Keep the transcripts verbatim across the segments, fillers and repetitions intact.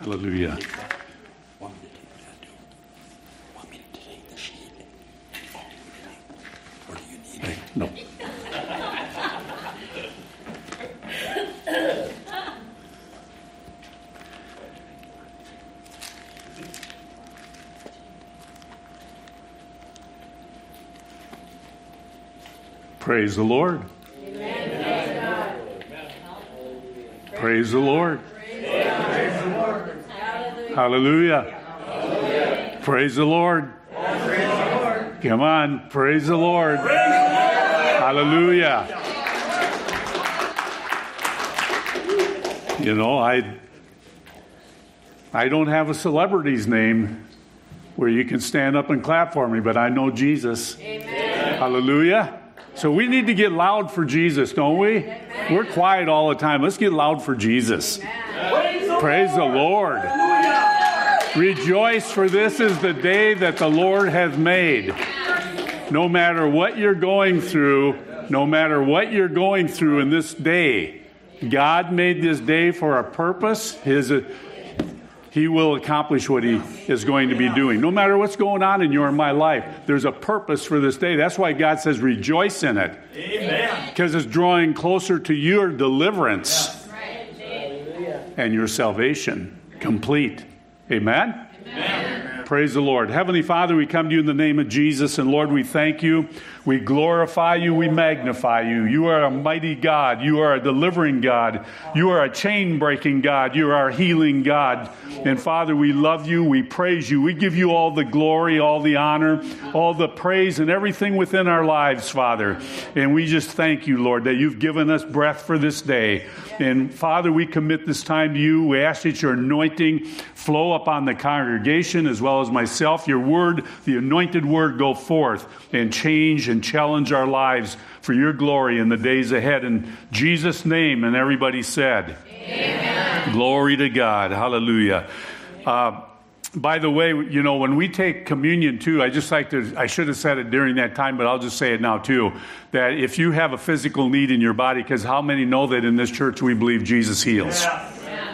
Hallelujah. Want me to take the sheet? Or do you need Hey, no. Praise the Lord. Amen. Praise the Lord. Praise the Lord. Hallelujah. Hallelujah. Praise the Lord. Praise the Lord. Come on. Praise the Lord. Hallelujah. You know, I I don't have a celebrity's name where you can stand up and clap for me, but I know Jesus. Amen. Hallelujah. So we need to get loud for Jesus, don't we? Amen. We're quiet all the time. Let's get loud for Jesus. Amen. Praise the Lord. Hallelujah. Rejoice, for this is the day that the Lord has made. No matter what you're going through, no matter what you're going through in this day, God made this day for a purpose. His He will accomplish what He is going to be doing. No matter what's going on in your and my life, there's a purpose for this day. That's why God says rejoice in it. Amen. Because it's drawing closer to your deliverance and your salvation complete. Amen? Amen. Praise the Lord. Heavenly Father, we come to you in the name of Jesus, and Lord, we thank you. We glorify you. We magnify you. You are a mighty God. You are a delivering God. You are a chain-breaking God. You are a healing God. And Father, we love you. We praise you. We give you all the glory, all the honor, all the praise, and everything within our lives, Father. And we just thank you, Lord, that you've given us breath for this day. And Father, we commit this time to you. We ask that your anointing flow upon the congregation as well as myself. Your word, the anointed word, go forth and change and challenge our lives for your glory in the days ahead. In Jesus' name, and everybody said, amen. Glory to God. Hallelujah. Uh, by the way, you know, when we take communion too, I just like to, I should have said it during that time, but I'll just say it now too, that if you have a physical need in your body, because how many know that in this church we believe Jesus heals? Yeah.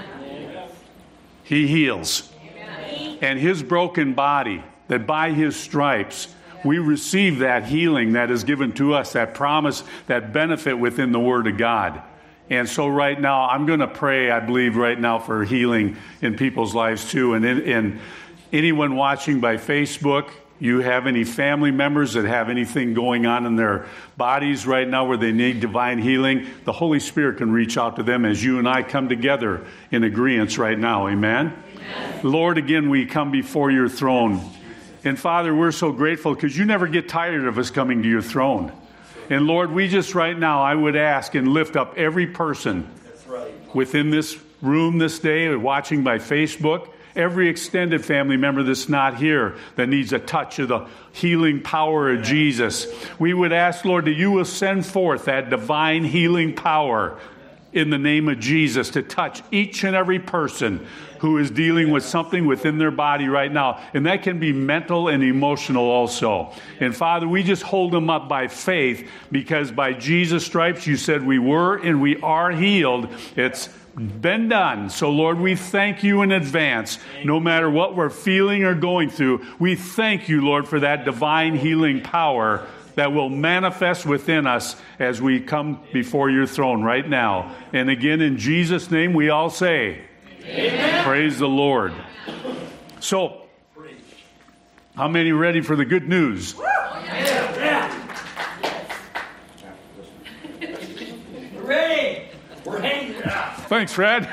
He heals. Amen. And his broken body, that by his stripes, we receive that healing that is given to us, that promise, that benefit within the Word of God. And so right now, I'm going to pray, I believe, right now for healing in people's lives too. And, in, and anyone watching by Facebook, you have any family members that have anything going on in their bodies right now where they need divine healing, the Holy Spirit can reach out to them as you and I come together in agreement right now. Amen? Amen. Lord, again, we come before your throne. And Father, we're so grateful because you never get tired of us coming to your throne. And Lord, we just right now, I would ask and lift up every person within this room this day, watching by Facebook, every extended family member that's not here that needs a touch of the healing power of Jesus. We would ask, Lord, that you will send forth that divine healing power in the name of Jesus to touch each and every person who is dealing with something within their body right now. And that can be mental and emotional also. And Father, we just hold them up by faith because by Jesus' stripes you said we were and we are healed. It's been done. So Lord, we thank you in advance. No matter what we're feeling or going through, we thank you, Lord, for that divine healing power that will manifest within us as we come before your throne right now. And again, in Jesus' name, we all say, amen. Praise the Lord. So, how many ready for the good news? We're ready. We're hanging. Thanks, Fred.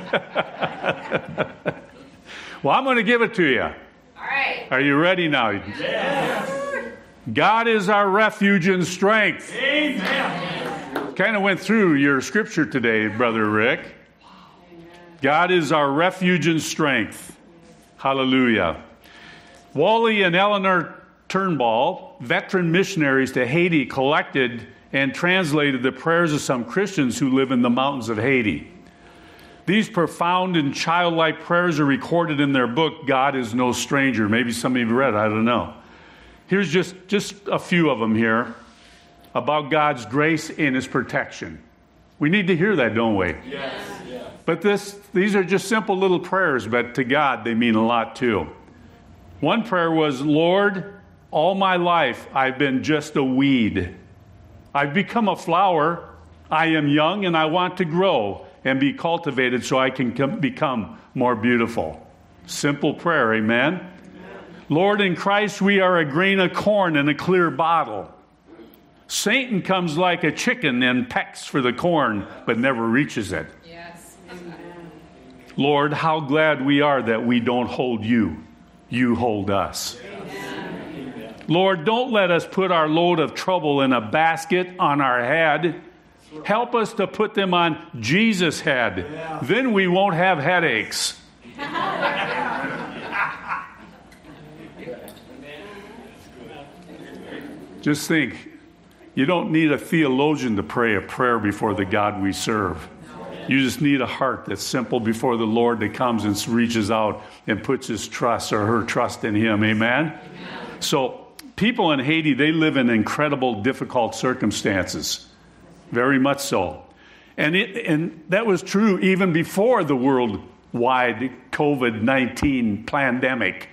Well, I'm going to give it to you. All right. Are you ready now? Yeah. God is our refuge and strength. Amen. Kind of went through your scripture today, Brother Rick. God is our refuge and strength. Hallelujah. Wally and Eleanor Turnbull, veteran missionaries to Haiti, collected and translated the prayers of some Christians who live in the mountains of Haiti. These profound and childlike prayers are recorded in their book, God is No Stranger. Maybe some of you have read it, I don't know. Here's just, just a few of them here about God's grace and his protection. We need to hear that, don't we? Yes. Yes. But this, these are just simple little prayers, but to God they mean a lot too. One prayer was, Lord, all my life I've been just a weed. I've become a flower. I am young and I want to grow and be cultivated so I can com- become more beautiful. Simple prayer, amen? Amen? Lord, in Christ we are a grain of corn in a clear bottle. Satan comes like a chicken and pecks for the corn, but never reaches it. Yes. Lord, how glad we are that we don't hold you. You hold us. Amen. Lord, don't let us put our load of trouble in a basket on our head. Help us to put them on Jesus' head. Yeah. Then we won't have headaches. Just think, you don't need a theologian to pray a prayer before the God we serve. You just need a heart that's simple before the Lord that comes and reaches out and puts his trust or her trust in him. Amen? Amen. So people in Haiti, they live in incredible, difficult circumstances. Very much so. And, it, and that was true even before the worldwide covid nineteen pandemic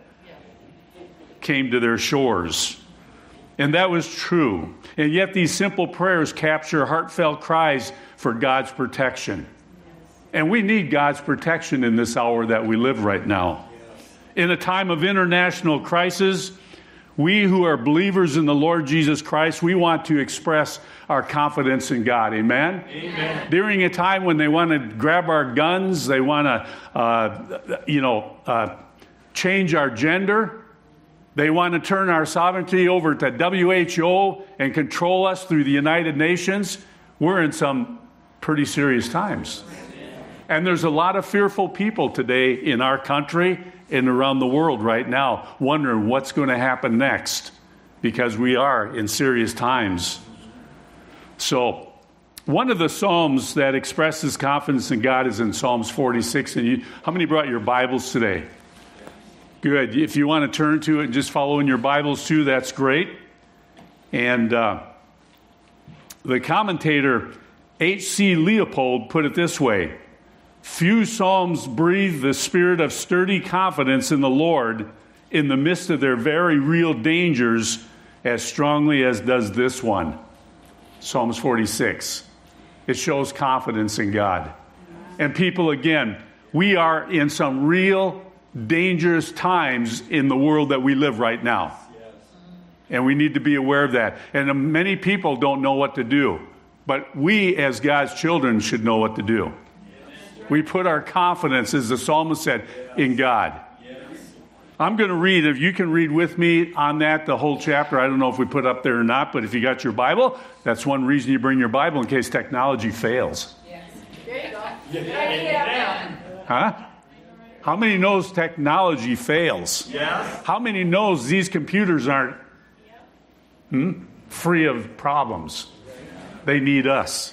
came to their shores. And that was true. And yet these simple prayers capture heartfelt cries for God's protection. And we need God's protection in this hour that we live right now. In a time of international crisis, we who are believers in the Lord Jesus Christ, we want to express our confidence in God. Amen? Amen. During a time when they want to grab our guns, they want to, uh, you know, uh, change our gender. They want to turn our sovereignty over to W H O and control us through the United Nations. We're in some pretty serious times. And there's a lot of fearful people today in our country and around the world right now wondering what's going to happen next because we are in serious times. So one of the Psalms that expresses confidence in God is in Psalms forty-six. And you, how many brought your Bibles today? Good. If you want to turn to it and just follow in your Bibles too, that's great. And uh, the commentator H C Leopold put it this way: few psalms breathe the spirit of sturdy confidence in the Lord in the midst of their very real dangers as strongly as does this one. Psalms forty-six. It shows confidence in God. And people, again, we are in some real dangerous times in the world that we live right now. And we need to be aware of that. And many people don't know what to do. But we, as God's children, should know what to do. We put our confidence, as the psalmist said, in God. I'm going to read, if you can read with me on that, the whole chapter. I don't know if we put it up there or not, but if you got your Bible, that's one reason you bring your Bible, in case technology fails. Yes. There you go. Yeah. Huh? How many knows technology fails? Yes. How many knows these computers aren't hmm, free of problems? They need us.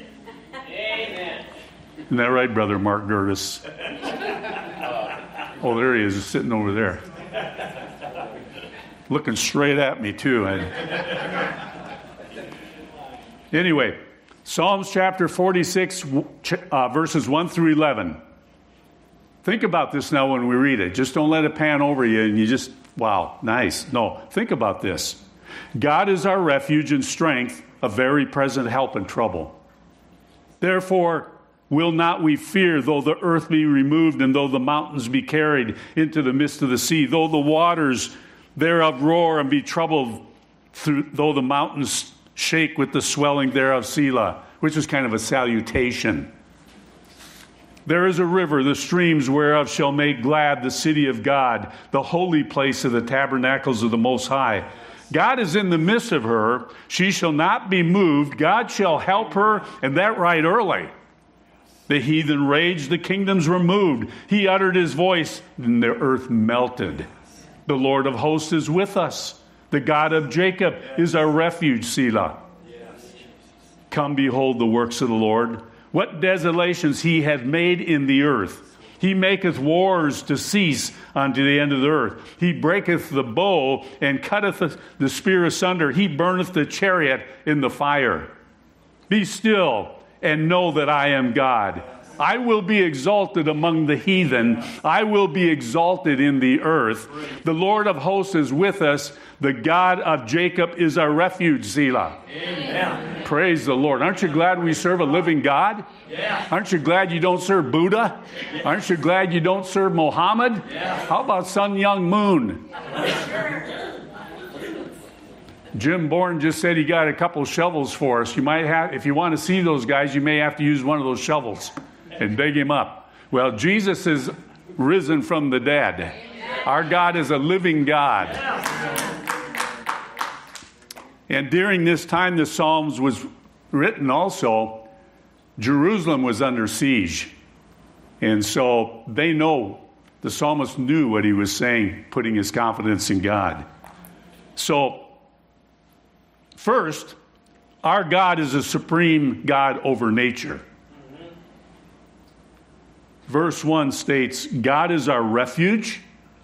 Amen. Isn't that right, Brother Mark Gertis? Oh, there he is, sitting over there. Looking straight at me, too. Anyway, Psalms chapter forty-six, uh, verses one through eleven. Think about this now when we read it. Just don't let it pan over you and you just, wow, nice. No, think about this. God is our refuge and strength, a very present help in trouble. Therefore, will not we fear, though the earth be removed, and though the mountains be carried into the midst of the sea, though the waters thereof roar and be troubled, through, though the mountains shake with the swelling thereof, Selah, which is kind of a salutation. There is a river, the streams whereof shall make glad the city of God, the holy place of the tabernacles of the Most High. God is in the midst of her. She shall not be moved. God shall help her, and that right early. The heathen raged, the kingdoms were moved. He uttered his voice, and the earth melted. The Lord of hosts is with us. The God of Jacob is our refuge, Selah. Come, behold the works of the Lord. What desolations he hath made in the earth. He maketh wars to cease unto the end of the earth. He breaketh the bow and cutteth the spear asunder. He burneth the chariot in the fire. Be still and know that I am God. I will be exalted among the heathen. I will be exalted in the earth. The Lord of hosts is with us. The God of Jacob is our refuge, Selah. Amen. Praise the Lord. Aren't you glad we serve a living God? Yeah. Aren't you glad you don't serve Buddha? Aren't you glad you don't serve Mohammed? Yeah. How about Sun Young Moon? Jim Bourne just said he got a couple shovels for us. You might have, if you want to see those guys, you may have to use one of those shovels and dig him up. Well, Jesus is risen from the dead. Our God is a living God. And during this time the Psalms was written also, Jerusalem was under siege. And so they know, the psalmist knew what he was saying, putting his confidence in God. So, first, our God is a supreme God over nature. Verse one states, God is our refuge.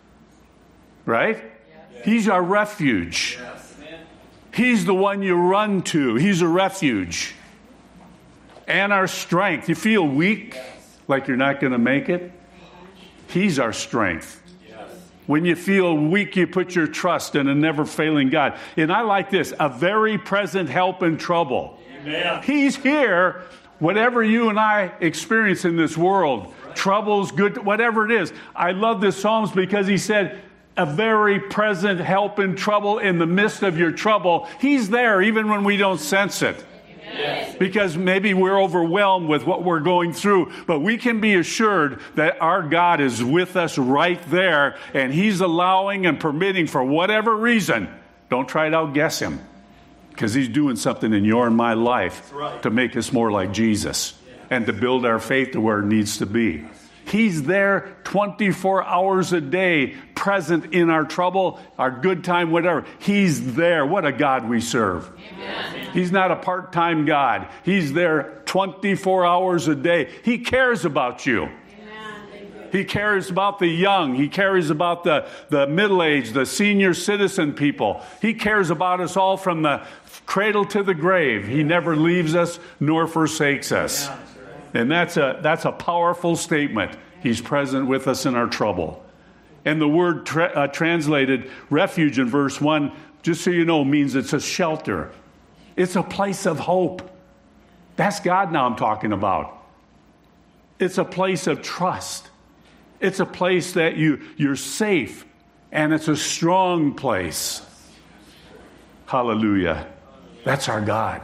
Right? Yes. He's our refuge. Yes. He's the one you run to. He's a refuge. And our strength. You feel weak, yes, like you're not going to make it? He's our strength. Yes. When you feel weak, you put your trust in a never-failing God. And I like this, a very present help in trouble. Amen. He's here, whatever you and I experience in this world, right, troubles, good, whatever it is. I love this Psalms because he said, a very present help in trouble in the midst of your trouble. He's there even when we don't sense it. Yes. Because maybe we're overwhelmed with what we're going through, but we can be assured that our God is with us right there, and He's allowing and permitting for whatever reason. Don't try to outguess Him, because He's doing something in your and my life, right, to make us more like Jesus, yeah, and to build our faith to where it needs to be. He's there twenty-four hours a day, present in our trouble, our good time, whatever. He's there. What a God we serve. Amen. He's not a part-time God. He's there twenty-four hours a day. He cares about you. Amen. He cares about the young. He cares about the, the middle-aged, the senior citizen people. He cares about us all from the cradle to the grave. He never leaves us nor forsakes us. Yeah. And that's a that's a powerful statement. He's present with us in our trouble. And the word tra- uh, translated refuge in verse one, just so you know, means it's a shelter. It's a place of hope. That's God now I'm talking about. It's a place of trust. It's a place that you, you're safe. And it's a strong place. Hallelujah. That's our God.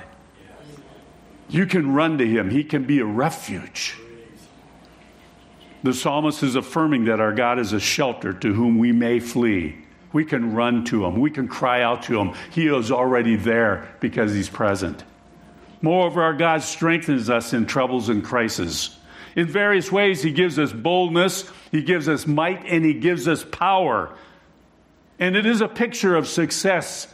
You can run to Him. He can be a refuge. The psalmist is affirming that our God is a shelter to whom we may flee. We can run to Him. We can cry out to Him. He is already there because He's present. Moreover, our God strengthens us in troubles and crises. In various ways, He gives us boldness, He gives us might, and He gives us power. And it is a picture of success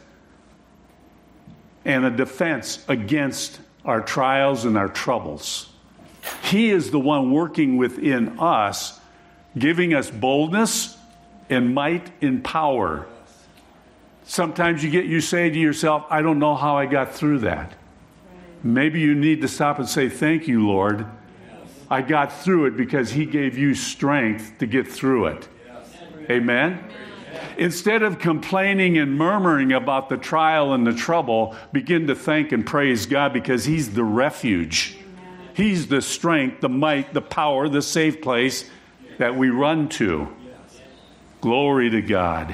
and a defense against our trials and our troubles. He is the one working within us, giving us boldness and might and power. Sometimes you get, you say to yourself, I don't know how I got through that. Maybe you need to stop and say, thank you, Lord. I got through it because He gave you strength to get through it. Amen? Instead of complaining and murmuring about the trial and the trouble, begin to thank and praise God because He's the refuge. Amen. He's the strength, the might, the power, the safe place that we run to. Yes. Glory to God.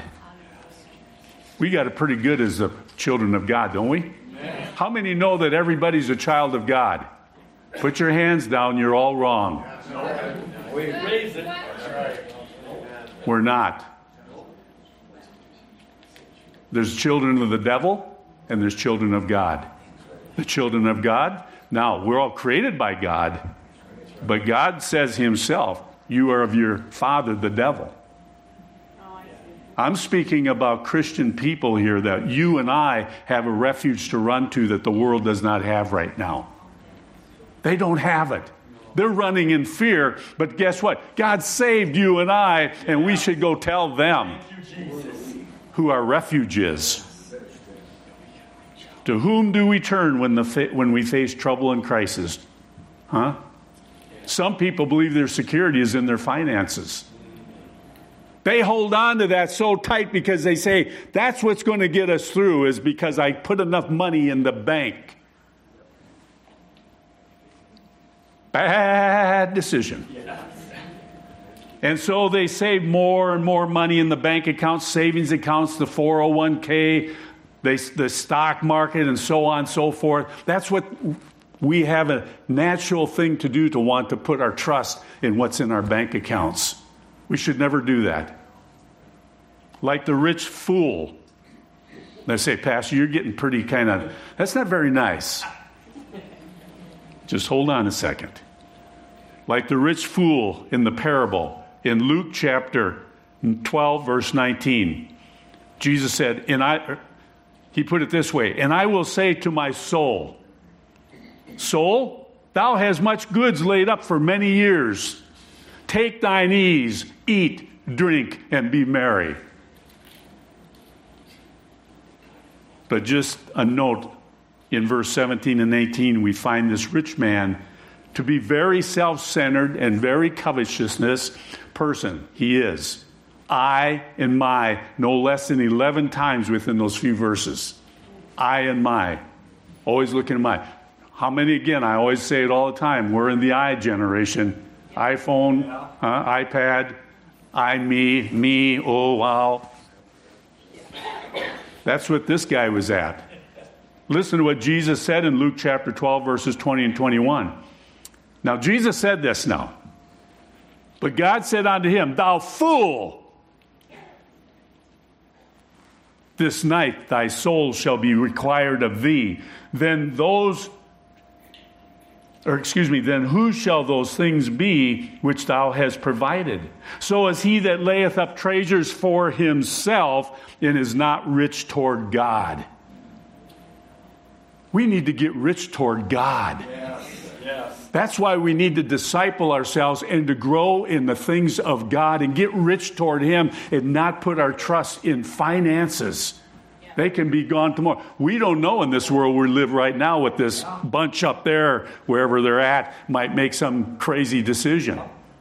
We got it pretty good as the children of God, don't we? Amen. How many know that everybody's a child of God? Put your hands down, you're all wrong. We're not. There's children of the devil, and there's children of God. The children of God, now, we're all created by God, but God says Himself, you are of your father, the devil. I'm speaking about Christian people here that you and I have a refuge to run to that the world does not have right now. They don't have it. They're running in fear, but guess what? God saved you and I, and we should go tell them who our refuge is. To whom do we turn when the fa- when we face trouble and crisis? Huh? Some people believe their security is in their finances. They hold on to that so tight because they say, that's what's going to get us through, is because I put enough money in the bank. Bad decision. And so they save more and more money in the bank accounts, savings accounts, the four oh one k, they, the stock market, and so on and so forth. That's what we have a natural thing to do, to want to put our trust in what's in our bank accounts. We should never do that. Like the rich fool. They say, Pastor, you're getting pretty kind of, that's not very nice. Just hold on a second. Like the rich fool in the parable in Luke chapter twelve, verse nineteen. Jesus said, and I, he put it this way, and I will say to my soul, soul, thou hast much goods laid up for many years. Take thine ease, eat, drink, and be merry. But just a note, in verse seventeen and eighteen, we find this rich man to be very self-centered and very covetousness person. He is. I and my, no less than eleven times within those few verses. I and my. Always looking at my. How many again? I always say it all the time. We're in the I generation. iPhone, uh, iPad, I, me, me, oh, wow. That's what this guy was at. Listen to what Jesus said in Luke chapter twelve, verses twenty and twenty-one. Now, Jesus said this now. But God said unto him, thou fool, this night thy soul shall be required of thee. Then those, or excuse me, then whose shall those things be which thou hast provided? So is he that layeth up treasures for himself and is not rich toward God. We need to get rich toward God. Yes, yes. That's why we need to disciple ourselves and to grow in the things of God and get rich toward Him and not put our trust in finances. Yeah. They can be gone tomorrow. We don't know in this world we live right now what this bunch up there, wherever they're at, might make some crazy decision.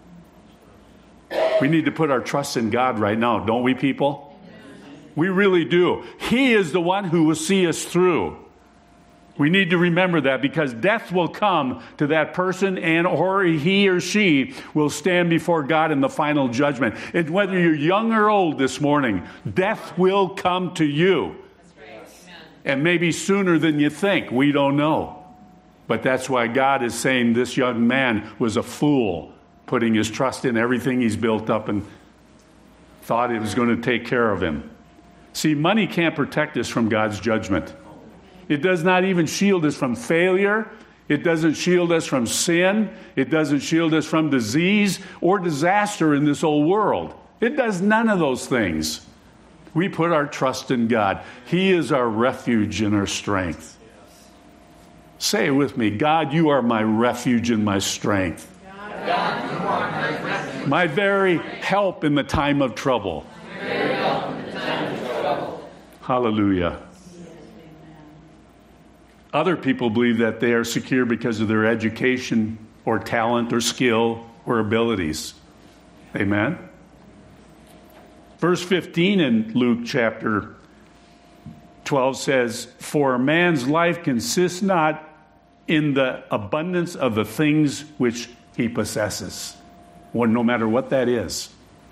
We need to put our trust in God right now, don't we, people? We really do. He is the one who will see us through. We need to remember that, because death will come to that person, and or he or she will stand before God in the final judgment. And whether you're young or old this morning, death will come to you. That's right. And maybe sooner than you think. We don't know. But that's why God is saying this young man was a fool, putting his trust in everything he's built up and thought it was going to take care of him. See, money can't protect us from God's judgment. It does not even shield us from failure. It doesn't shield us from sin. It doesn't shield us from disease or disaster in this old world. It does none of those things. We put our trust in God. He is our refuge and our strength. Say it with me. God, you are my refuge and my strength. God, you are my refuge. My very help in the time of trouble. My very help in the time of trouble. Hallelujah. Other people believe that they are secure because of their education or talent or skill or abilities. Amen? Verse fifteen in Luke chapter twelve says, for a man's life consists not in the abundance of the things which he possesses. Well, no matter what that is.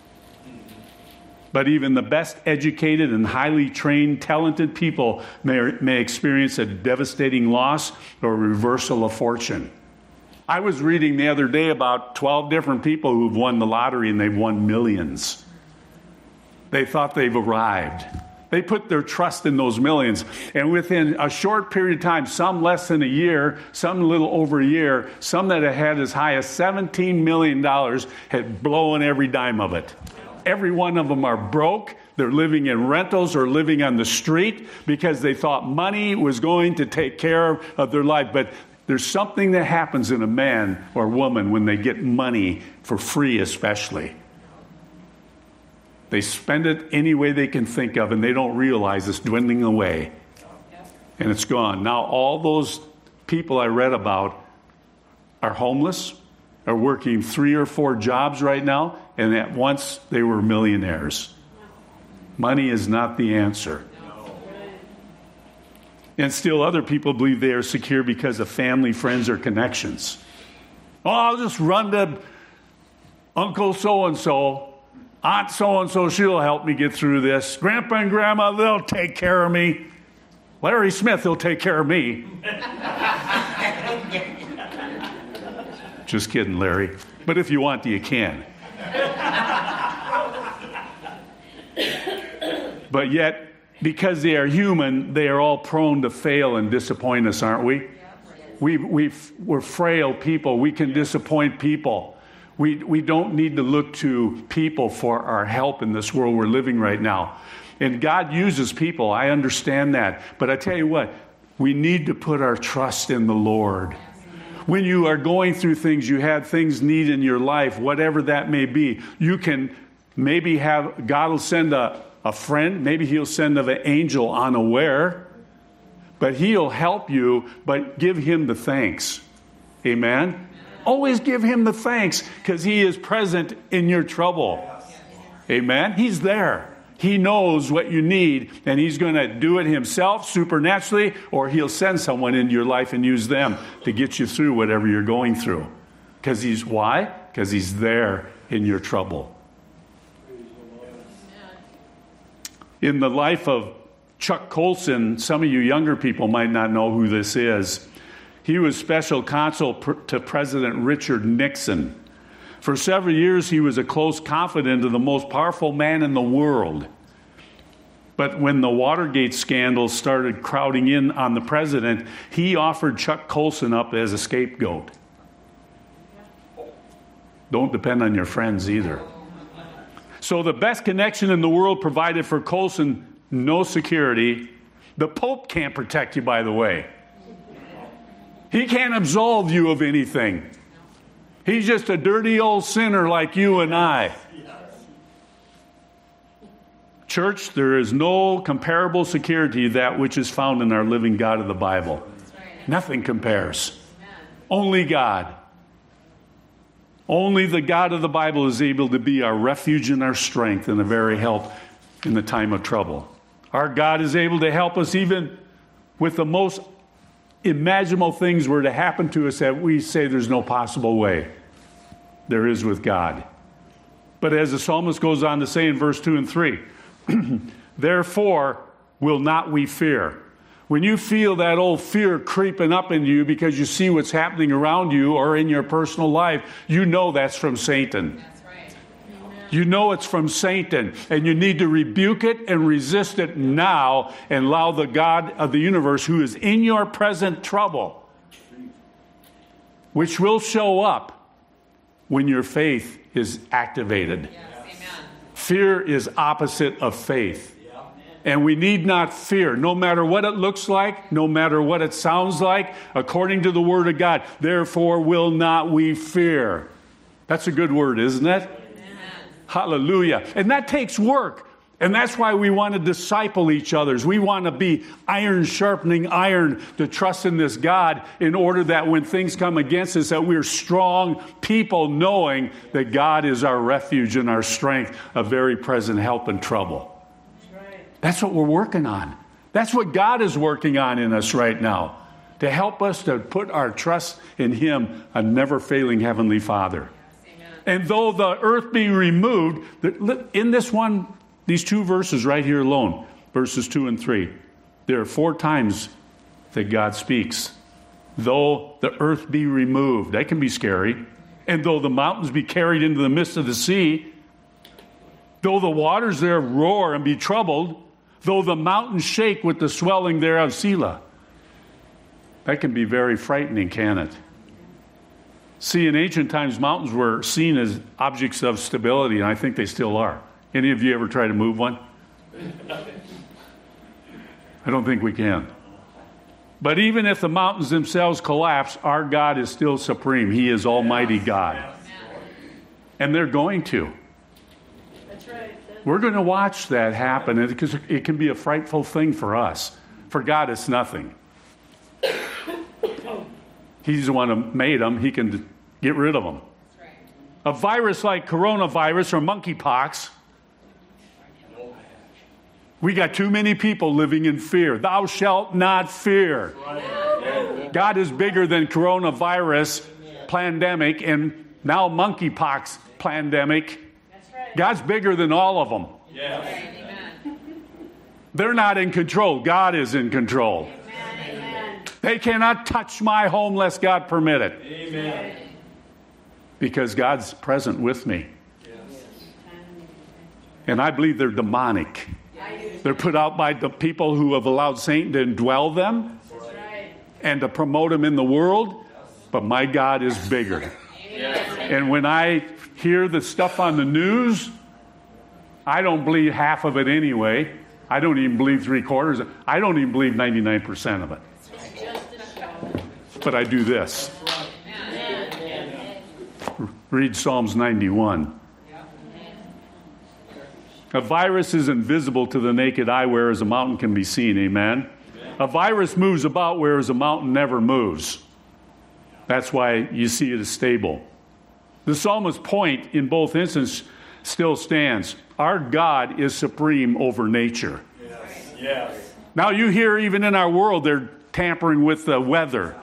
But even the best educated and highly trained, talented people may, may experience a devastating loss or reversal of fortune. I was reading the other day about twelve different people who've won the lottery, and they've won millions. They thought they've arrived. They put their trust in those millions. And within a short period of time, some less than a year, some a little over a year, some that had had as high as seventeen million dollars had blown every dime of it. Every one of them are broke. They're living in rentals or living on the street because they thought money was going to take care of their life. But there's something that happens in a man or woman when they get money for free, especially. They spend it any way they can think of, and they don't realize it's dwindling away. And it's gone. Now, all those people I read about are homeless. are working three or four jobs right now, and at once they were millionaires. Money is not the answer. And still other people believe they are secure because of family, friends, or connections. Oh, I'll just run to Uncle so-and-so, Aunt so-and-so, she'll help me get through this. Grandpa and Grandma, they'll take care of me. Larry Smith, he'll take care of me. Just kidding, Larry. But if you want to, you can. But yet, because they are human, they are all prone to fail and disappoint us, aren't we? We, we, we're frail people. We can disappoint people. We, we don't need to look to people for our help in this world we're living right now. And God uses people. I understand that. But I tell you what, we need to put our trust in the Lord. When you are going through things, you have things need in your life, whatever that may be, you can maybe have, God will send a, a friend, maybe he'll send an angel unaware, but he'll help you, but give him the thanks. Amen? Always give him the thanks because he is present in your trouble. Amen? He's there. He knows what you need, and he's going to do it himself supernaturally, or he'll send someone into your life and use them to get you through whatever you're going through. Because he's, why? Because he's there in your trouble. In the life of Chuck Colson, some of you younger people might not know who this is. He was special counsel to President Richard Nixon. For several years, he was a close confidant of the most powerful man in the world. But when the Watergate scandal started crowding in on the president, he offered Chuck Colson up as a scapegoat. Don't depend on your friends either. So the best connection in the world provided for Colson no security. The Pope can't protect you, by the way. He can't absolve you of anything. He's just a dirty old sinner like you and I. Church, there is no comparable security to that which is found in our living God of the Bible. Nothing compares. Only God. Only the God of the Bible is able to be our refuge and our strength and a very help in the time of trouble. Our God is able to help us even with the most imaginable things were to happen to us that we say there's no possible way. There is with God. But as the psalmist goes on to say in verse two and three, therefore will not we fear. When you feel that old fear creeping up in you because you see what's happening around you or in your personal life, you know that's from Satan. That's right. You know it's from Satan, and you need to rebuke it and resist it now and allow the God of the universe who is in your present trouble, which will show up when your faith is activated. Yes, amen. Fear is opposite of faith. And we need not fear, no matter what it looks like, no matter what it sounds like, according to the Word of God. Therefore will not we fear. That's a good word, isn't it? Amen. Hallelujah. And that takes work. And that's why we want to disciple each other. We want to be iron sharpening iron to trust in this God in order that when things come against us, that we're strong people knowing that God is our refuge and our strength, a very present help in trouble. That's what we're working on. That's what God is working on in us right now, to help us to put our trust in Him, a never-failing Heavenly Father. Amen. And though the earth be removed, in this one, these two verses right here alone, verses two and three, there are four times that God speaks. Though the earth be removed, that can be scary. And though the mountains be carried into the midst of the sea, though the waters there roar and be troubled, though the mountains shake with the swelling thereof, Selah. That can be very frightening, can it? See, in ancient times, mountains were seen as objects of stability, and I think they still are. Any of you ever try to move one? I don't think we can. But even if the mountains themselves collapse, our God is still supreme. He is Almighty God. And they're going to. We're going to watch that happen because it can be a frightful thing for us. For God, it's nothing. He's the one who made them. He can get rid of them. A virus like coronavirus or monkeypox, we got too many people living in fear. Thou shalt not fear. God is bigger than coronavirus pandemic and now monkeypox pandemic. God's bigger than all of them. They're not in control. God is in control. They cannot touch my home lest God permit it. Amen. Because God's present with me. Yes. And I believe they're demonic. They're put out by the people who have allowed Satan to indwell them and to promote them in the world. But my God is bigger. And when I hear the stuff on the news, I don't believe half of it anyway. I don't even believe three quarters. I don't even believe ninety-nine percent of it. But I do this. Read Psalms ninety-one. A virus is invisible to the naked eye, whereas a mountain can be seen. Amen? A virus moves about, whereas a mountain never moves. That's why you see it as stable. The psalmist's point in both instances still stands. Our God is supreme over nature. Yes. Yes. Now you hear even in our world they're tampering with the weather.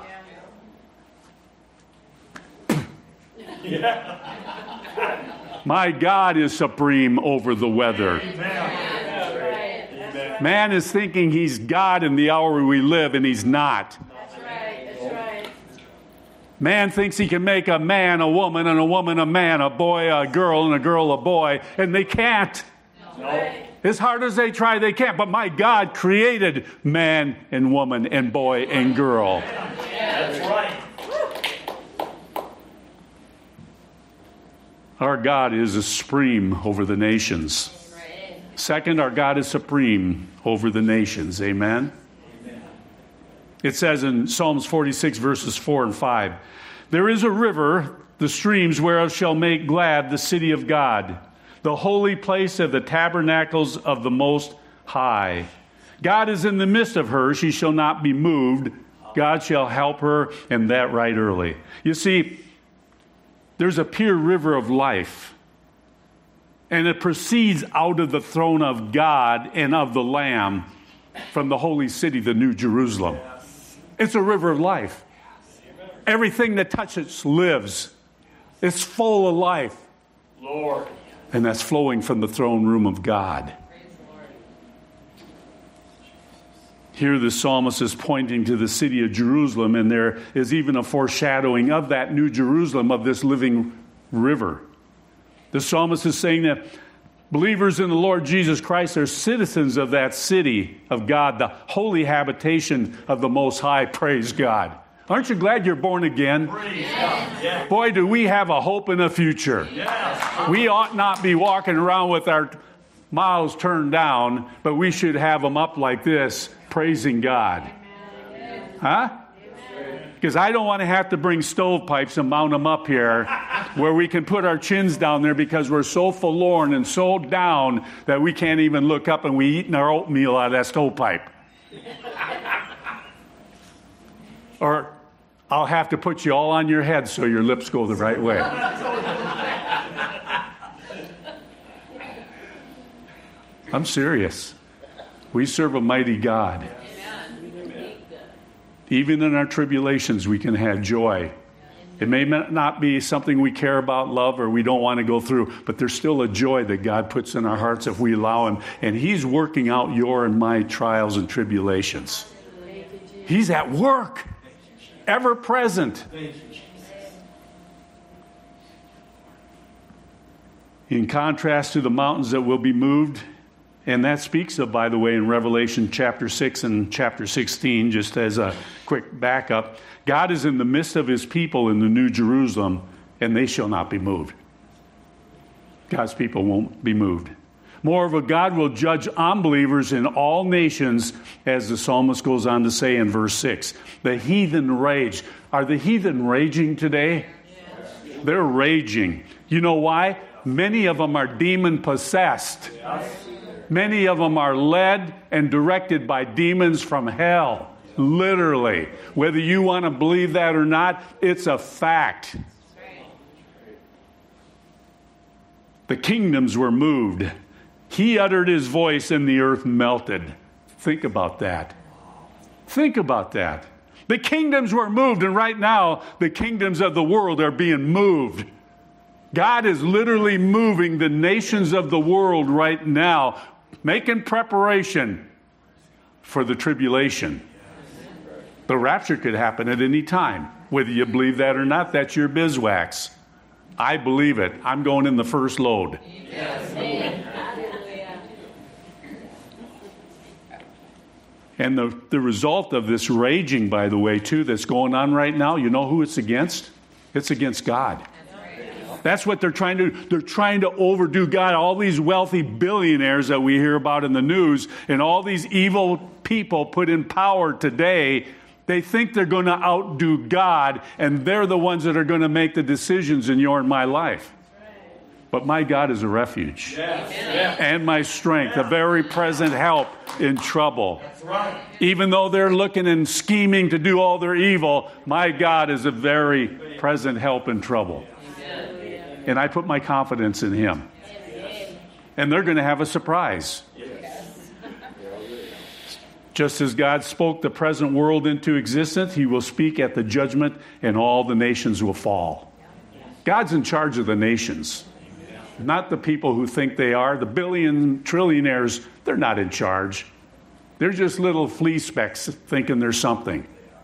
Yeah. My God is supreme over the weather. Amen. Man is thinking he's God in the hour we live, and he's not. That's right. That's right. Man thinks he can make a man a woman, and a woman a man, a boy a girl, and a girl a boy, and they can't. No. As hard as they try, they can't. But my God created man and woman and boy and girl. That's right. Our God is supreme over the nations. Second, our God is supreme over the nations. Amen? Amen. It says in Psalms forty-six, verses four and five, there is a river, the streams whereof shall make glad the city of God, the holy place of the tabernacles of the Most High. God is in the midst of her, she shall not be moved. God shall help her, and that right early. You see, there's a pure river of life, and it proceeds out of the throne of God and of the Lamb from the holy city, the New Jerusalem. It's a river of life. Everything that touches lives. It's full of life. Lord. And that's flowing from the throne room of God. Here the psalmist is pointing to the city of Jerusalem, and there is even a foreshadowing of that New Jerusalem, of this living river. The psalmist is saying that believers in the Lord Jesus Christ are citizens of that city of God, the holy habitation of the Most High. Praise God. Aren't you glad you're born again? Praise God. Yeah. Boy, do we have a hope in the future. Yes. We ought not be walking around with our mouths turned down, but we should have them up like this, praising God. Huh? Because I don't want to have to bring stovepipes and mount them up here where we can put our chins down there because we're so forlorn and so down that we can't even look up, and we eating our oatmeal out of that stovepipe. Or I'll have to put you all on your head so your lips go the right way. I'm serious. We serve a mighty God. Amen. Even in our tribulations, we can have joy. It may not be something we care about, love, or we don't want to go through, but there's still a joy that God puts in our hearts if we allow Him. And He's working out your and my trials and tribulations. He's at work, ever present. In contrast to the mountains that will be moved, and that speaks of, by the way, in Revelation chapter six and chapter sixteen, just as a quick backup, God is in the midst of His people in the New Jerusalem, and they shall not be moved. God's people won't be moved. Moreover, God will judge unbelievers in all nations, as the psalmist goes on to say in verse six. The heathen rage. Are the heathen raging today? Yes. They're raging. You know why? Many of them are demon-possessed. Yes. Many of them are led and directed by demons from hell. Literally. Whether you want to believe that or not, it's a fact. The kingdoms were moved. He uttered his voice and the earth melted. Think about that. Think about that. The kingdoms were moved, and right now, the kingdoms of the world are being moved. God is literally moving the nations of the world right now, making preparation for the tribulation. The rapture could happen at any time. Whether you believe that or not, that's your bizwax. I believe it. I'm going in the first load. Yes. And the, the result of this raging, by the way, too, that's going on right now, you know who it's against? It's against God. That's what they're trying to do. They're trying to overdo God. All these wealthy billionaires that we hear about in the news and all these evil people put in power today, they think they're going to outdo God, and they're the ones that are going to make the decisions in your and my life. But my God is a refuge. Yes. Yes. And my strength, a very present help in trouble. That's right. Even though they're looking and scheming to do all their evil, my God is a very present help in trouble. And I put my confidence in Him. And they're going to have a surprise. Just as God spoke the present world into existence, He will speak at the judgment, and all the nations will fall. God's in charge of the nations. Not the people who think they are. The billion trillionaires, they're not in charge. They're just little flea specks thinking they're something.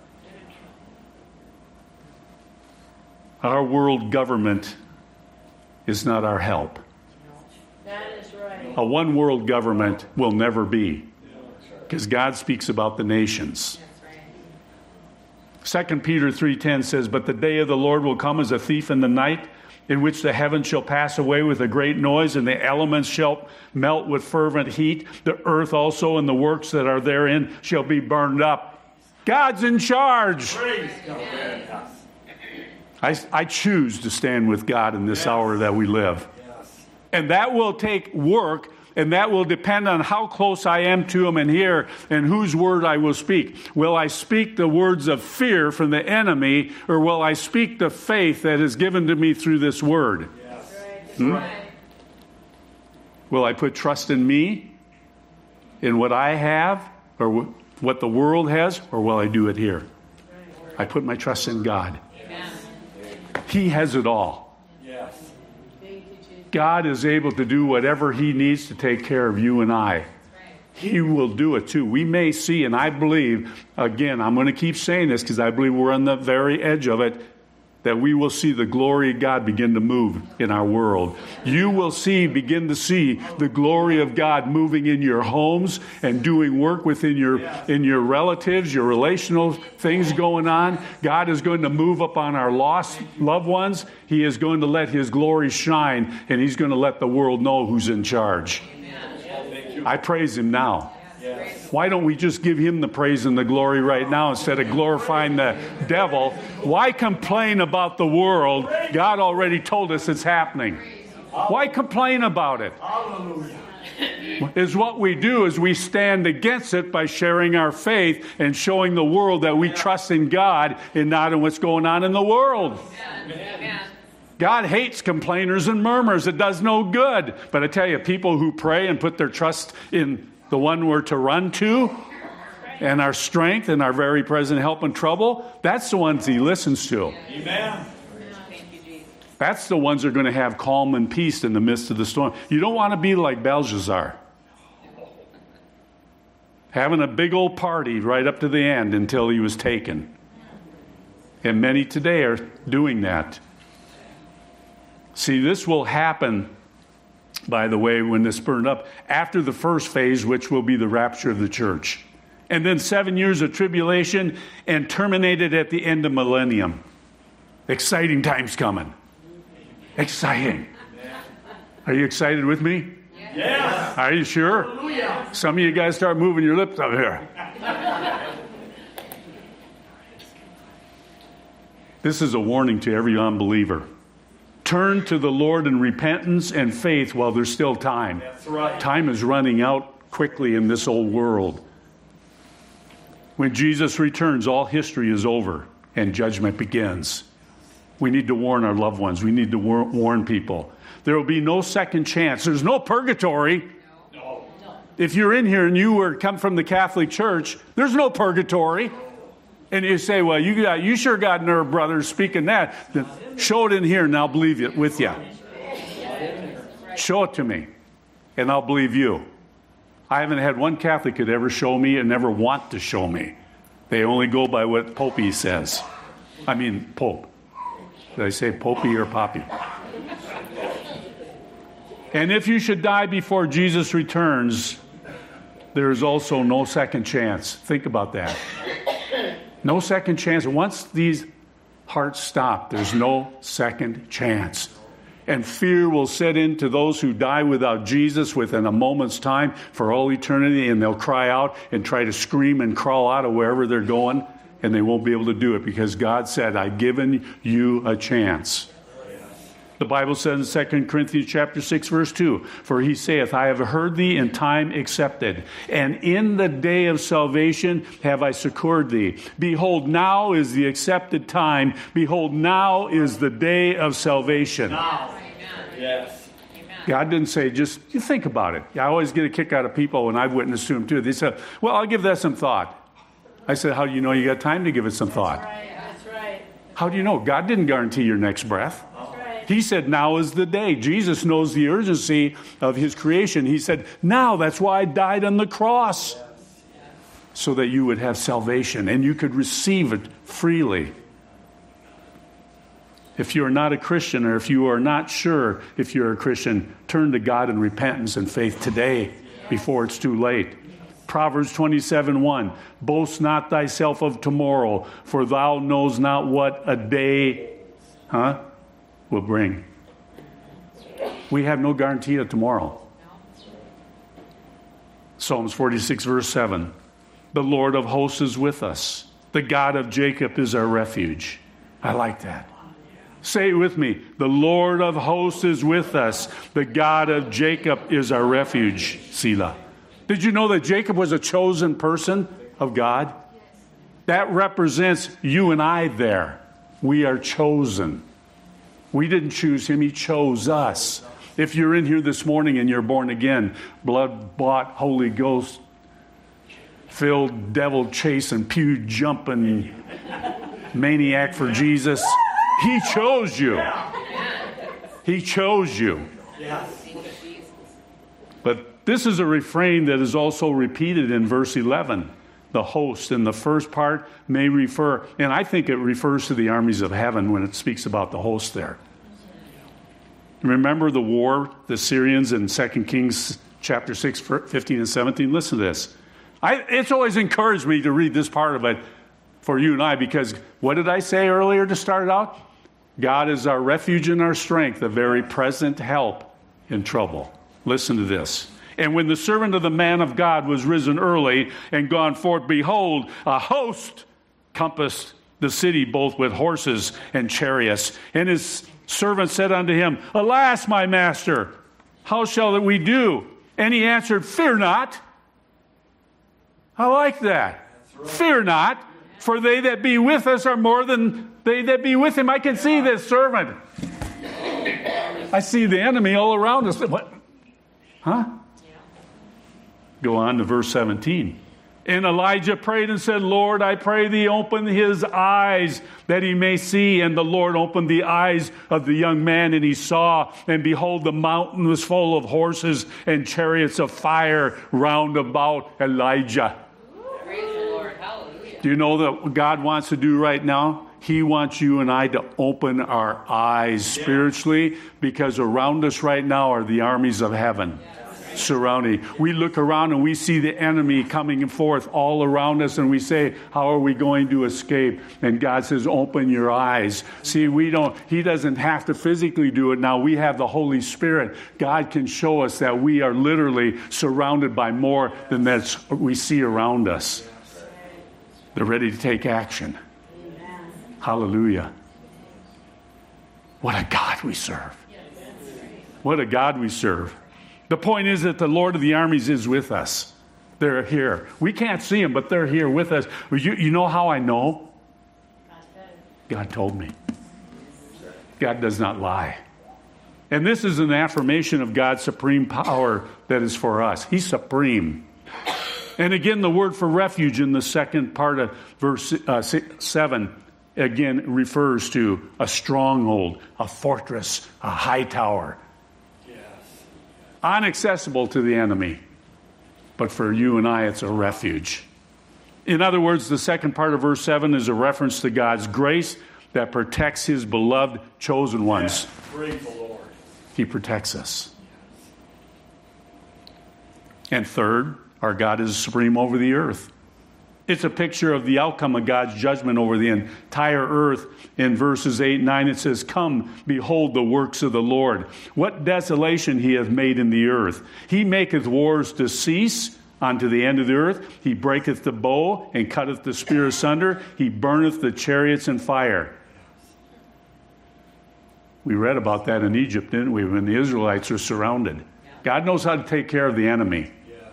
Our world government is not our help. That is right. A one world government will never be, because God speaks about the nations. Second Peter three ten says, "But the day of the Lord will come as a thief in the night, in which the heavens shall pass away with a great noise, and the elements shall melt with fervent heat. The earth also and the works that are therein shall be burned up." God's in charge. Praise God. I, I choose to stand with God in this yes. hour that we live. Yes. And that will take work, and that will depend on how close I am to Him and here, and whose word I will speak. Will I speak the words of fear from the enemy, or will I speak the faith that is given to me through this word? Yes. Hmm? Right. Will I put trust in me, in what I have, or w- what the world has, or will I do it here? Right. I put my trust in God. Amen. He has it all. Yes. God is able to do whatever He needs to take care of you and I. He will do it too. We may see, and I believe, again, I'm going to keep saying this because I believe we're on the very edge of it, that we will see the glory of God begin to move in our world. You will see, begin to see the glory of God moving in your homes and doing work within your, in your relatives, your relational things going on. God is going to move upon our lost loved ones. He is going to let His glory shine, and He's going to let the world know who's in charge. I praise Him now. Why don't we just give Him the praise and the glory right now instead of glorifying the devil? Why complain about the world? God already told us it's happening. Why complain about it? Is what we do is we stand against it by sharing our faith and showing the world that we trust in God and not in what's going on in the world. God hates complainers and murmurs. It does no good. But I tell you, people who pray and put their trust in the one we're to run to, and our strength and our very present help in trouble, that's the ones He listens to. Amen. That's the ones that are going to have calm and peace in the midst of the storm. You don't want to be like Belshazzar, having a big old party right up to the end until he was taken. And many today are doing that. See, this will happen, by the way, when this burned up, after the first phase, which will be the rapture of the church. And then seven years of tribulation and terminated at the end of millennium. Exciting times coming. Exciting. Are you excited with me? Yes. Are you sure? Hallelujah. Some of you guys start moving your lips up here. This is a warning to every unbeliever. Turn to the Lord in repentance and faith while there's still time. That's right. Time is running out quickly in this old world. When Jesus returns, all history is over and judgment begins. We need to warn our loved ones. We need to war- warn people. There will be no second chance. There's no purgatory. If you're in here and you were come from the Catholic Church, there's no purgatory. And you say, well, you got, you sure got nerve, brother, speaking that. Then show it in here and I'll believe it with you. Show it to me and I'll believe you. I haven't had one Catholic that ever show me and never want to show me. They only go by what Popey says. I mean, Pope. Did I say Popey or Poppy? And if you should die before Jesus returns, there is also no second chance. Think about that. No second chance. Once these hearts stop, there's no second chance. And fear will set in to those who die without Jesus within a moment's time for all eternity, and they'll cry out and try to scream and crawl out of wherever they're going, and they won't be able to do it because God said, I've given you a chance. The Bible says in Second Corinthians chapter six, verse two, for he saith, I have heard thee in time accepted, and in the day of salvation have I succored thee. Behold, now is the accepted time. Behold, now is the day of salvation. Now. Yes. God didn't say, just you think about it. I always get a kick out of people, and I've witnessed to them too. They said, well, I'll give that some thought. I said, how do you know you got time to give it some thought? That's right. That's right. How do you know? God didn't guarantee your next breath. He said, now is the day. Jesus knows the urgency of his creation. He said, now, that's why I died on the cross. So that you would have salvation and you could receive it freely. If you are not a Christian, or if you are not sure if you're a Christian, turn to God in repentance and faith today before it's too late. Proverbs twenty-seven one, boast not thyself of tomorrow, for thou knows not what a day, huh? will bring. We have no guarantee of tomorrow. Psalms forty-six verse seven. The Lord of hosts is with us. The God of Jacob is our refuge. I like that. Say it with me. The Lord of hosts is with us. The God of Jacob is our refuge. Selah. Did you know that Jacob was a chosen person of God? That represents you and I there. We are chosen. We didn't choose him, he chose us. If you're in here this morning and you're born again, blood-bought, Holy Ghost filled, devil-chasing, pew-jumping maniac for Jesus, he chose you. He chose you. But this is a refrain that is also repeated in verse eleven. The host in the first part may refer, and I think it refers to the armies of heaven when it speaks about the host there. Remember the war, the Syrians in Second Kings chapter six, fifteen and seventeen? Listen to this. I, it's always encouraged me to read this part of it for you and I, because what did I say earlier to start out? God is our refuge and our strength, a very present help in trouble. Listen to this. And when the servant of the man of God was risen early and gone forth, behold, a host compassed the city both with horses and chariots. And his servant said unto him, alas, my master, how shall we do? And he answered, fear not. I like that. Right. Fear not, for they that be with us are more than they that be with him. I can see this servant. I see the enemy all around us. What? Huh? Go on to verse seventeen. And Elijah prayed and said, Lord, I pray thee, open his eyes that he may see. And the Lord opened the eyes of the young man, and he saw, and behold, the mountain was full of horses and chariots of fire round about Elijah. Praise the Lord. Hallelujah. Do you know that what God wants to do right now? He wants you and I to open our eyes spiritually, because around us right now are the armies of heaven. Surrounding. We look around and we see the enemy coming forth all around us, and we say, how are we going to escape? And God says, open your eyes. See, we don't, he doesn't have to physically do it now. We have the Holy Spirit. God can show us that we are literally surrounded by more than that we see around us. They're ready to take action. Hallelujah. What a God we serve. What a God we serve. The point is that the Lord of the armies is with us. They're here. We can't see them, but they're here with us. You, you know how I know? God told me. God does not lie. And this is an affirmation of God's supreme power that is for us. He's supreme. And again, the word for refuge in the second part of verse uh, seven, again, refers to a stronghold, a fortress, a high tower. Yes. Inaccessible to the enemy. But for you and I, it's a refuge. In other words, the second part of verse seven is a reference to God's grace that protects his beloved chosen ones. Yes. Praise the Lord. He protects us. And third, our God is supreme over the earth. It's a picture of the outcome of God's judgment over the entire earth. In verses eight and nine, it says, "Come, behold the works of the Lord. What desolation he hath made in the earth. He maketh wars to cease unto the end of the earth. He breaketh the bow and cutteth the spear asunder. He burneth the chariots in fire." We read about that in Egypt, didn't we, when the Israelites are surrounded. God knows how to take care of the enemy.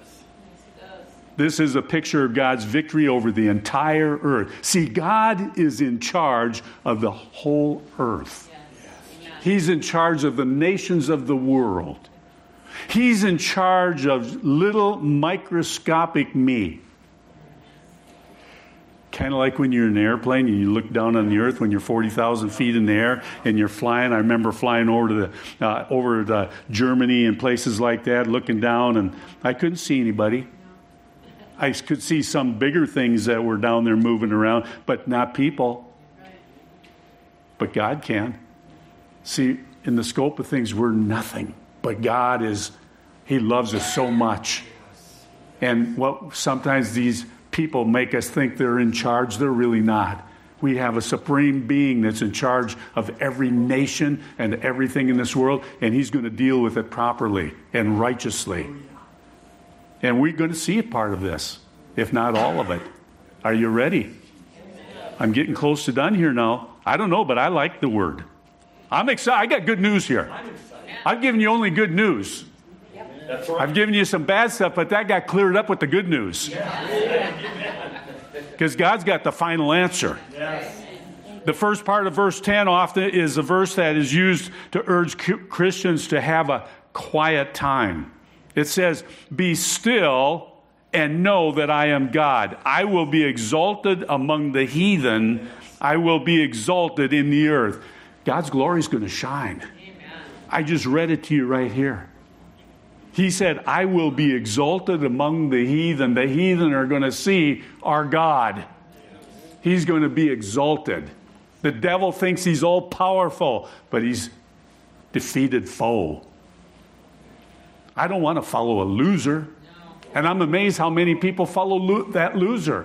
This is a picture of God's victory over the entire earth. See, God is in charge of the whole earth. Yes. He's in charge of the nations of the world. He's in charge of little microscopic me. Kind of like when you're in an airplane and you look down on the earth when you're forty thousand feet in the air and you're flying. I remember flying over to the, uh, over to Germany and places like that, looking down, and I couldn't see anybody. I could see some bigger things that were down there moving around, but not people. But God can. See, in the scope of things, we're nothing. But God is, he loves us so much. And what sometimes these people make us think they're in charge, they're really not. We have a supreme being that's in charge of every nation and everything in this world, and he's going to deal with it properly and righteously. And we're going to see a part of this, if not all of it. Are you ready? I'm getting close to done here now. I don't know, but I like the word. I'm excited. I got good news here. I've given you only good news. That's right. I've given you some bad stuff, but that got cleared up with the good news. Because God's got the final answer. Yes. The first part of verse ten often is a verse that is used to urge Christians to have a quiet time. It says, "Be still and know that I am God. I will be exalted among the heathen. I will be exalted in the earth." God's glory is going to shine. Amen. I just read it to you right here. He said, "I will be exalted among the heathen." The heathen are going to see our God. He's going to be exalted. The devil thinks he's all powerful, but he's defeated foe. I don't want to follow a loser. And I'm amazed how many people follow lo- that loser.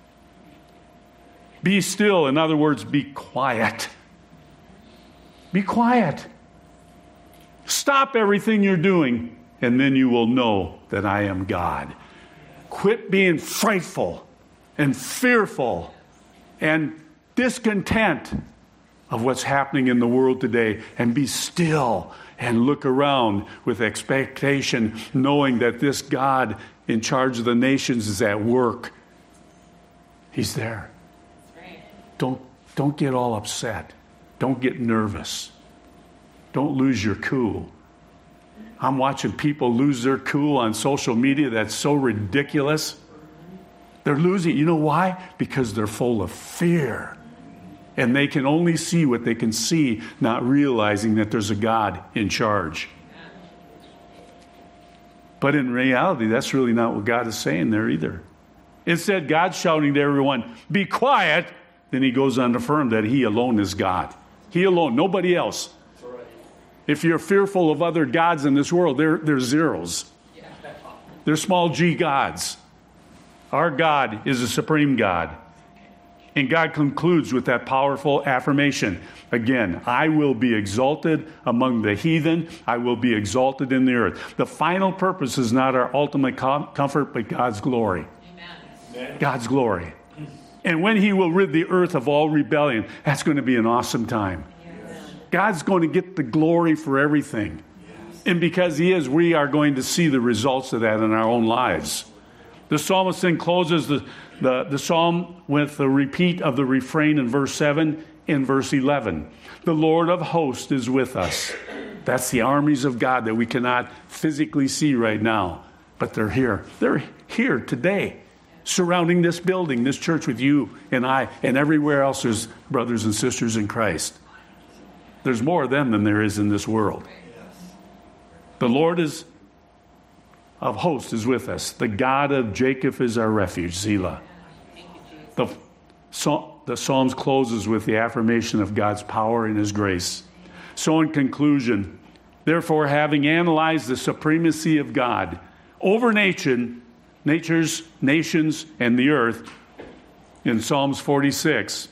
Be still. In other words, be quiet. Be quiet. Stop everything you're doing, and then you will know that I am God. Quit being frightful and fearful and discontent of what's happening in the world today, and be still and look around with expectation, knowing that this God in charge of the nations is at work. He's there. Don't, don't get all upset. Don't get nervous. Don't lose your cool. I'm watching people lose their cool on social media. That's so ridiculous. They're losing. You know why? Because they're full of fear. And they can only see what they can see, not realizing that there's a God in charge. But in reality, that's really not what God is saying there either. Instead, God's shouting to everyone, "Be quiet." Then he goes on to affirm that he alone is God. He alone, nobody else. If you're fearful of other gods in this world, they're, they're zeros. They're small g gods. Our God is a supreme God. And God concludes with that powerful affirmation. Again, "I will be exalted among the heathen. I will be exalted in the earth." The final purpose is not our ultimate com- comfort, but God's glory. Amen. God's glory. And when he will rid the earth of all rebellion, that's going to be an awesome time. Yes. God's going to get the glory for everything. Yes. And because he is, we are going to see the results of that in our own lives. The psalmist then closes the, the, the psalm with a repeat of the refrain in verse seven in verse eleven. "The Lord of hosts is with us. That's the armies of God that we cannot physically see right now, but they're here. They're here today, surrounding this building, this church with you and I, and everywhere else there's brothers and sisters in Christ. There's more of them than there is in this world. The Lord is of hosts is with us. The God of Jacob is our refuge, Selah. The, the Psalms closes with the affirmation of God's power and his grace. So in conclusion, therefore, having analyzed the supremacy of God over nation, nature's, nations, and the earth, in Psalms forty-six,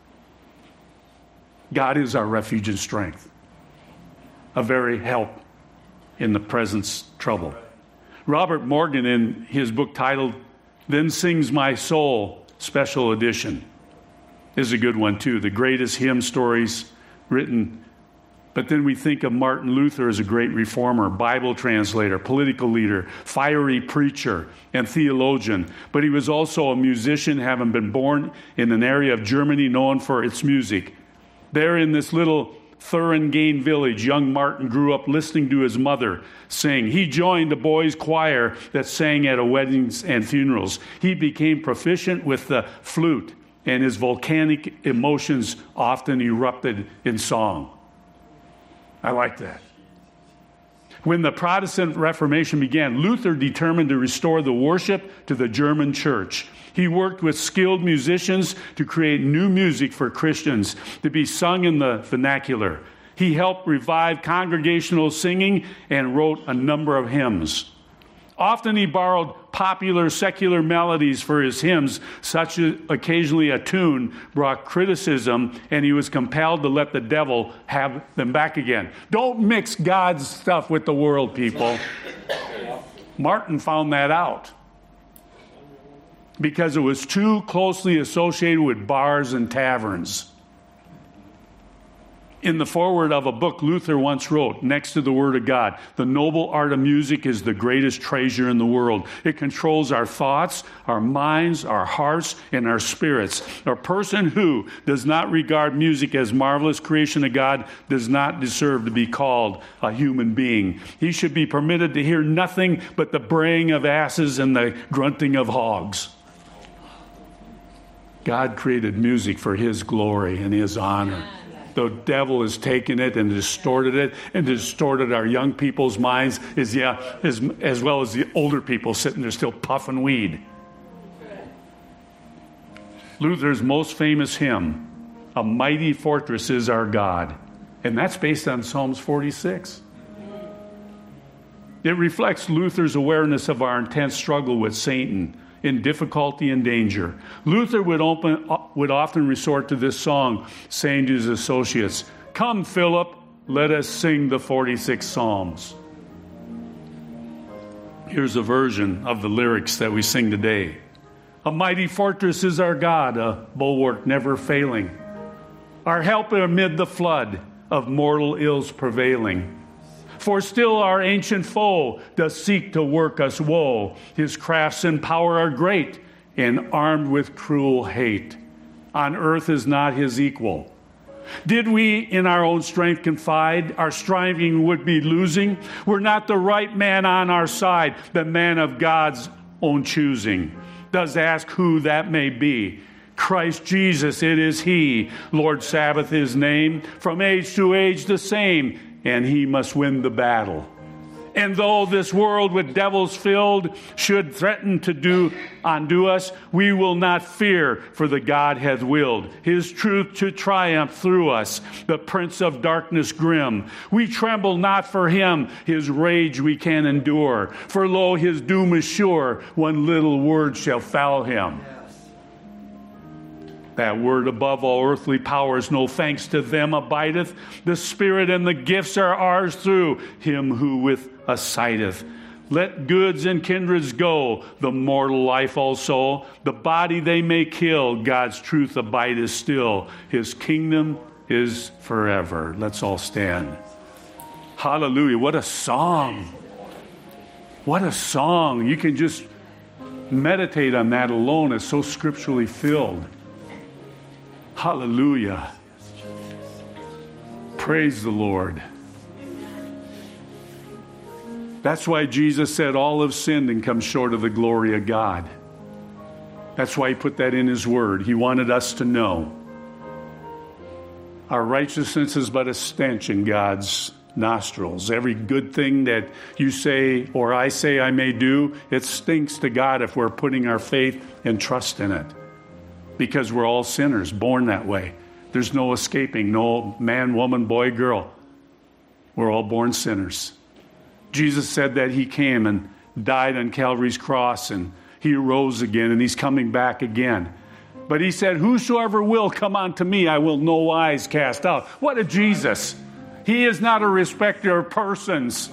God is our refuge and strength, a very help in the present trouble. Robert Morgan, in his book titled, Then Sings My Soul, Special Edition, is a good one too. The greatest hymn stories written. But then we think of Martin Luther as a great reformer, Bible translator, political leader, fiery preacher, and theologian. But he was also a musician, having been born in an area of Germany known for its music. There in this little Thuringen village, young Martin grew up listening to his mother sing. He joined the boys' choir that sang at weddings and funerals. He became proficient with the flute, and his volcanic emotions often erupted in song. I like that. When the Protestant Reformation began, Luther determined to restore the worship to the German church. He worked with skilled musicians to create new music for Christians to be sung in the vernacular. He helped revive congregational singing and wrote a number of hymns. Often he borrowed popular secular melodies for his hymns, such as occasionally a tune brought criticism, and he was compelled to let the devil have them back again. Don't mix God's stuff with the world, people. Martin found that out because it was too closely associated with bars and taverns. In the foreword of a book Luther once wrote, next to the Word of God, the noble art of music is the greatest treasure in the world. It controls our thoughts, our minds, our hearts, and our spirits. A person who does not regard music as marvelous creation of God does not deserve to be called a human being. He should be permitted to hear nothing but the braying of asses and the grunting of hogs. God created music for his glory and his honor. The devil has taken it and distorted it and distorted our young people's minds, as, yeah, as, as well as the older people sitting there still puffing weed. Luther's most famous hymn, A Mighty Fortress is Our God, and that's based on Psalms forty-six. It reflects Luther's awareness of our intense struggle with Satan in difficulty and danger. Luther would, open, would often resort to this song, saying to his associates, "Come, Philip, let us sing the forty-six Psalms." Here's a version of the lyrics that we sing today. A mighty fortress is our God, a bulwark never failing, our help amid the flood of mortal ills prevailing. For still our ancient foe does seek to work us woe. His crafts and power are great, and armed with cruel hate. On earth is not his equal. Did we in our own strength confide, our striving would be losing. We're not the right man on our side, the man of God's own choosing. Does ask who that may be. Christ Jesus, it is he. Lord Sabbath his name. From age to age the same. And he must win the battle. And though this world with devils filled should threaten to do undo us, we will not fear, for the God hath willed his truth to triumph through us, the prince of darkness grim. We tremble not for him, his rage we can endure. For lo, his doom is sure, one little word shall foul him. That word above all earthly powers, no thanks to them abideth. The Spirit and the gifts are ours through him who with us sideth. Let goods and kindreds go, the mortal life also. The body they may kill, God's truth abideth still. His kingdom is forever. Let's all stand. Hallelujah. What a song. What a song. You can just meditate on that alone. It's so scripturally filled. Hallelujah. Praise the Lord. That's why Jesus said all have sinned and come short of the glory of God. That's why he put that in his word. He wanted us to know. Our righteousness is but a stench in God's nostrils. Every good thing that you say or I say I may do, it stinks to God if we're putting our faith and trust in it. Because we're all sinners, born that way. There's no escaping, no man, woman, boy, girl. We're all born sinners. Jesus said that he came and died on Calvary's cross and he arose again and he's coming back again. But he said, whosoever will come unto me, I will no wise cast out. What a Jesus. He is not a respecter of persons.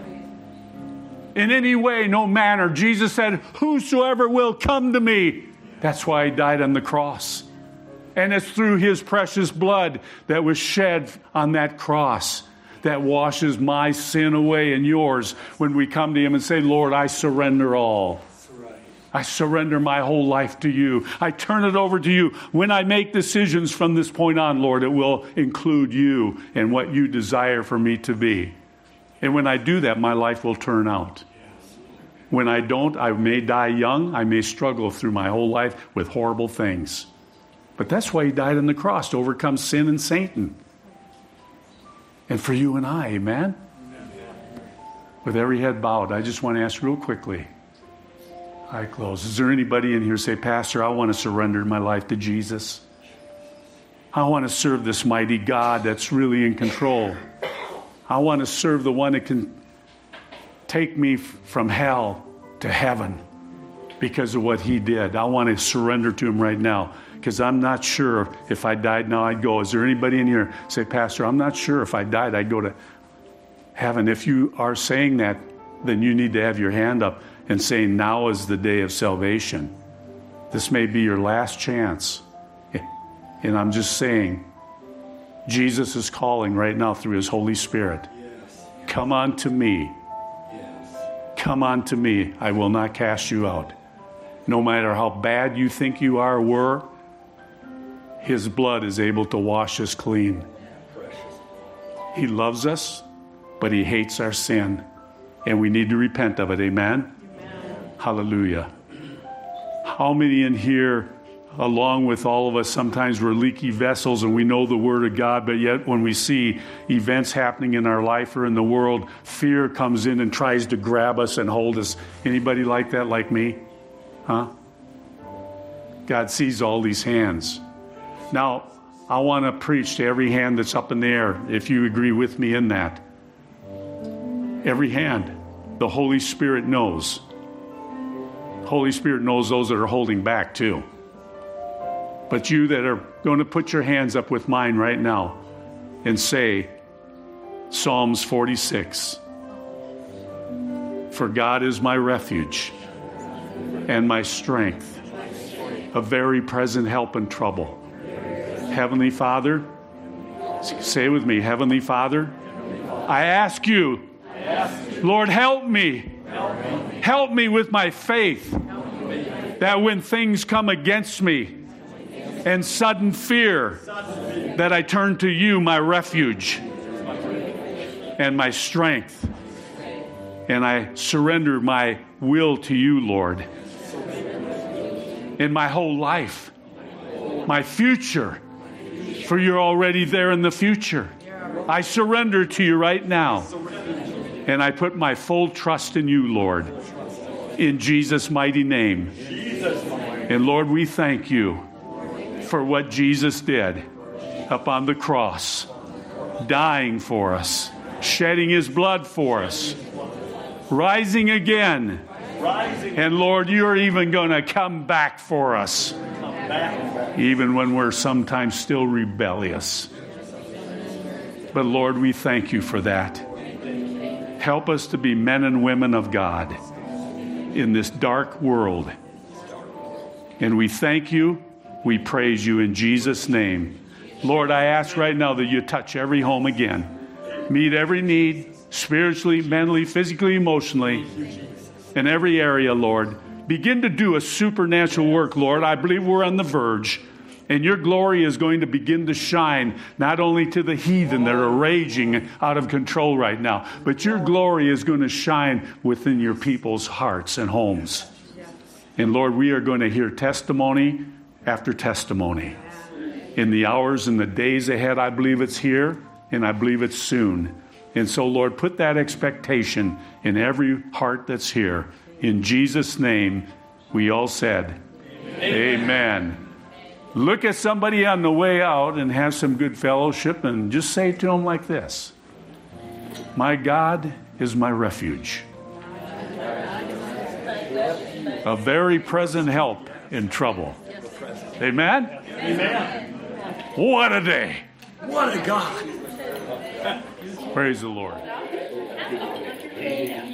In any way, no manner. Jesus said, whosoever will come to me. That's why he died on the cross. And it's through his precious blood that was shed on that cross that washes my sin away and yours when we come to him and say, Lord, I surrender all. I surrender my whole life to you. I turn it over to you. When I make decisions from this point on, Lord, it will include you and what you desire for me to be. And when I do that, my life will turn out. When I don't, I may die young. I may struggle through my whole life with horrible things. But that's why he died on the cross, to overcome sin and Satan. And for you and I, amen? With every head bowed, I just want to ask real quickly. Eye closed. Is there anybody in here say, Pastor, I want to surrender my life to Jesus. I want to serve this mighty God that's really in control. I want to serve the one that can take me from hell to heaven because of what he did. I want to surrender to him right now because I'm not sure if I died now I'd go. Is there anybody in here say, Pastor, I'm not sure if I died I'd go to heaven. If you are saying that, then you need to have your hand up and saying, now is the day of salvation. This may be your last chance. And I'm just saying, Jesus is calling right now through his Holy Spirit. Yes. Come on to me. Yes. Come on to me. I will not cast you out. No matter how bad you think you are or were, his blood is able to wash us clean. He loves us, but he hates our sin. And we need to repent of it. Amen? Amen. Hallelujah. How many in here, along with all of us, sometimes we're leaky vessels and we know the Word of God, but yet when we see events happening in our life or in the world, fear comes in and tries to grab us and hold us. Anybody like that, like me? Huh? God sees all these hands. Now, I want to preach to every hand that's up in the air, if you agree with me in that. Every hand. The Holy Spirit knows. Holy Spirit knows those that are holding back too. But you that are going to put your hands up with mine right now and say Psalms forty-six. For God is my refuge and my strength, a very present help in trouble. Heavenly Father, say with me, Heavenly Father, I ask you, Lord, help me. Help me with my faith that when things come against me and sudden fear, that I turn to you, my refuge and my strength. And I surrender my will to you, Lord. In my whole life, my future, for you're already there in the future. I surrender to you right now. And I put my full trust in you, Lord, in Jesus' mighty name. And Lord, we thank you for what Jesus did up on the cross, dying for us, shedding his blood for us, rising again. And Lord, you're even going to come back for us, even when we're sometimes still rebellious. But Lord, we thank you for that. Help us to be men and women of God in this dark world. And we thank you. We praise you in Jesus' name. Lord, I ask right now that you touch every home again. Meet every need, spiritually, mentally, physically, emotionally, in every area, Lord. Begin to do a supernatural work, Lord. I believe we're on the verge. And your glory is going to begin to shine not only to the heathen that are raging out of control right now, but your glory is going to shine within your people's hearts and homes. And Lord, we are going to hear testimony after testimony. In the hours and the days ahead, I believe it's here, and I believe it's soon. And so, Lord, put that expectation in every heart that's here. In Jesus' name, we all said, Amen. Amen. Look at somebody on the way out and have some good fellowship and just say to them like this: my God is my refuge, a very present help in trouble. Amen? Amen. What a day. What a God. Praise the Lord.